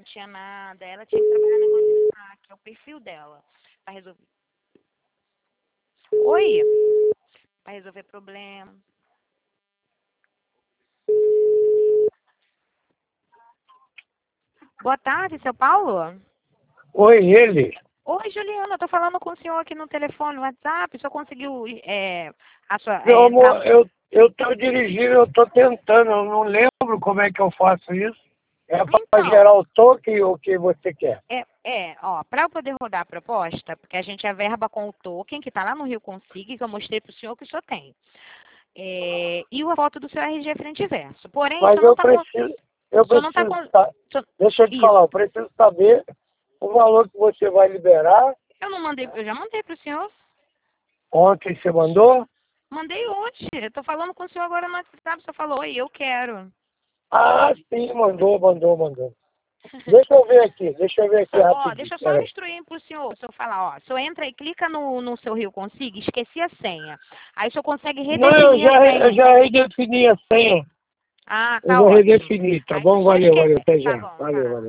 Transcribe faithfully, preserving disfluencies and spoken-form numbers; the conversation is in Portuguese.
tinha nada. Ela tinha que trabalhar no negócio de saque, é o perfil dela. Pra resolver. Oi? Pra resolver problema. Boa tarde, seu Paulo. Oi, ele. Oi, Juliana, eu tô falando com o senhor aqui no telefone, no WhatsApp. O senhor conseguiu é, a sua... Meu É, amor, tá... eu eu tô dirigindo, eu tô tentando, eu não lembro como é que eu faço isso. É para Então, gerar o toque o que você quer. é, é ó, para eu poder rodar a proposta, porque a gente averba com o token que tá lá no Rio Consigue, que eu mostrei pro senhor que o senhor tem. É, e a foto do seu R G frente e verso. Porém, o Mas senhor não eu tá com... preciso, eu O senhor não tá preciso, com... sa- senhor- deixa eu te Isso. falar, eu preciso saber o valor que você vai liberar. Eu não mandei, eu já mandei pro senhor. Ontem você mandou? Mandei hoje. Eu tô falando com o senhor agora no WhatsApp. O senhor falou, oi, eu quero. Ah, sim, mandou, mandou, mandou. Deixa eu ver aqui, deixa eu ver aqui Ó, rapidinho, deixa eu só peraí. instruir pro senhor. O senhor falar, ó, o senhor entra e clica no, no seu Rio Consiga, esqueci a senha. Aí o senhor consegue Não, eu redefinir a já, eu senha. já redefini a senha. Ah, Eu tá já ótimo. redefini, tá Aí se o bom? senhor Valeu, valeu, esquecer. até Tá já. bom, Valeu, tá. valeu.